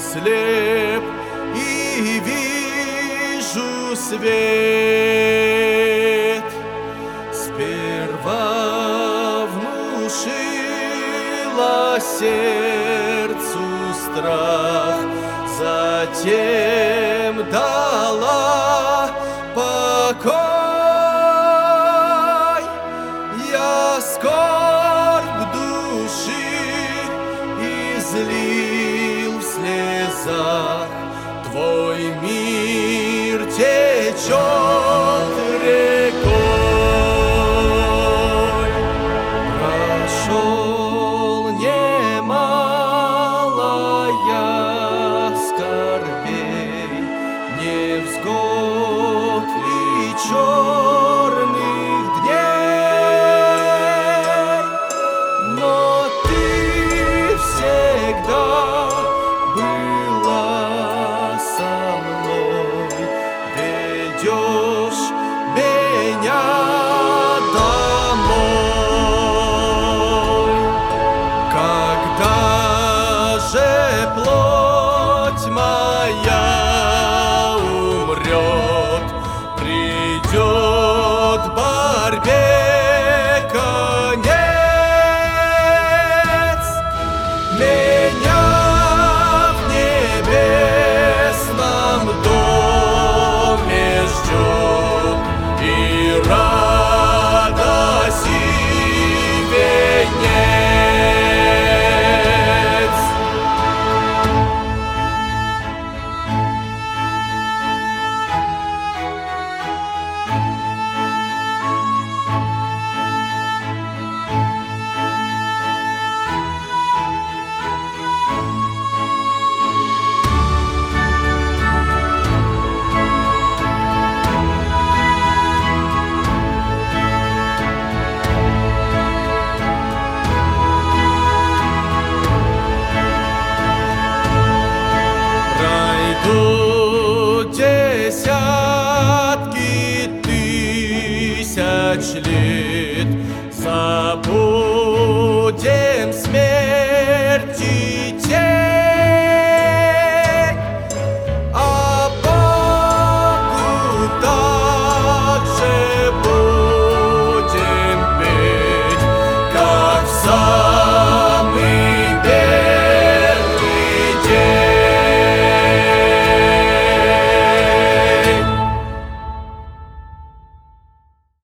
слеп и вижу свет. Сперва внушила сердцу страх, затем дала покой. Я скорбь души излил в слезах, твой мир течет рекой. Прошел немало я скорбей, невзгод и черных дней, но ты всегда была со мной, ведешь меня домой. Когда же плоть моя умрет, придет борьбе конец. Меня в небесном доме ждет и радость, и венец. Пройдут десятки тысяч лет, забудем